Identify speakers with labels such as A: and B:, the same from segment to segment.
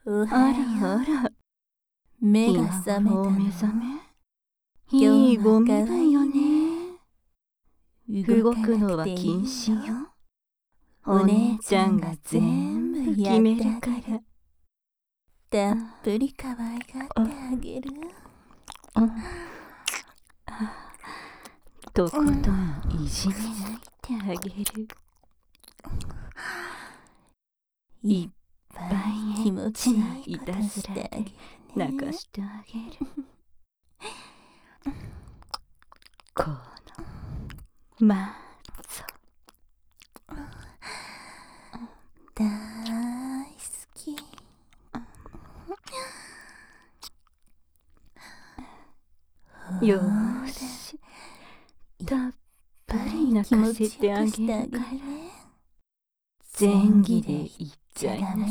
A: あらあら、
B: 目が覚めた
A: お目
B: の。
A: 覚め。いいご身分よね。動くのは禁止よ。お姉ちゃんが全部決めるから。
B: たっぷり可愛がってあげる。
A: とことんいじめ抜いてあげる。いっぱい気持ちないいたずらで泣かしてあげる。このマッゾ。
B: 大好き。
A: よーし、たっぷり泣かせてあげるから。前儀で言っちゃいなさい。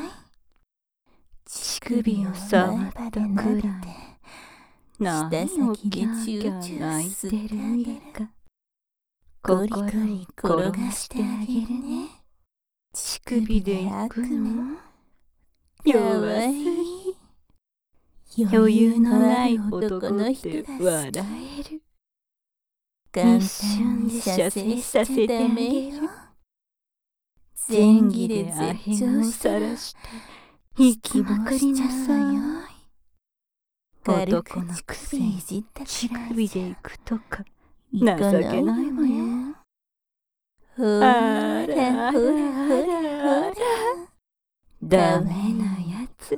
A: 乳首を触ったくらい。何をキャーキャー泣いてるんやか。心に転がしてあげるね。乳首で行くの。弱い。余裕のない男って笑える。一瞬で射精させてあげる。前儀でアヘンをさらして行きまくりなさい。男のくせに乳首で行くとか情けないわよ。
B: ほ
A: あ
B: ら
A: らあらあ
B: ほらほら
A: らあら。ダメなやつ。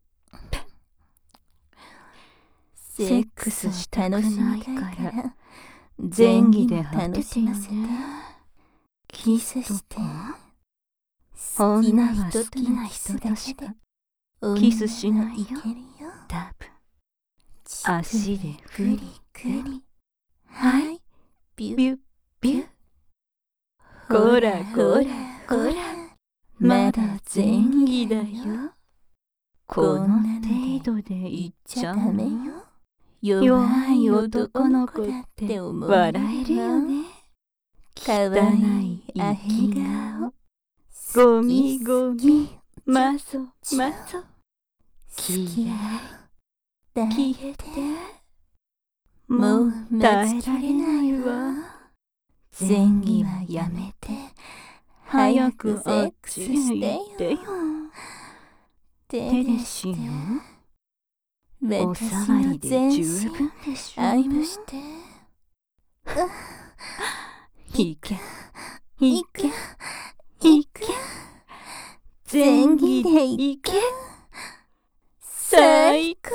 A: セックスしたくないから前儀で果ててよね。キスとか女は好きな人としかキスしないよ。多分足でフリフリ。はい、
B: ビュ
A: ビュッビュッ。こらこらこら、まだ前儀だよ。この程度で言っちゃうのよ。弱い男の子って笑えるよね。汚い生き顔。ゴミゴミ、マゾマゾ。きれい、消えて。もう耐えられないわ。前儀はやめて。早くあっちへ行ってよ。手でしよ。お触りで十分でしょ。
B: 愛撫して。
A: いけ、いけ、いけ。前儀でいけ。最低。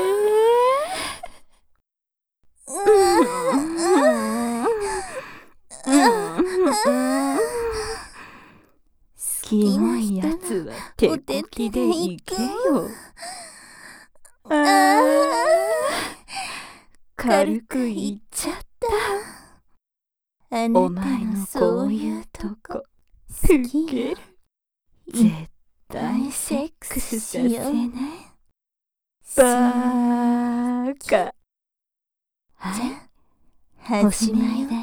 A: キモいやつは手こきでいけよ。軽く言っちゃった。
B: あ
A: お
B: なたの
A: 前のこういうとこ
B: 好きよ。
A: ウケる。絶対セックスさせない。バーカ。はい、おしまいだよ。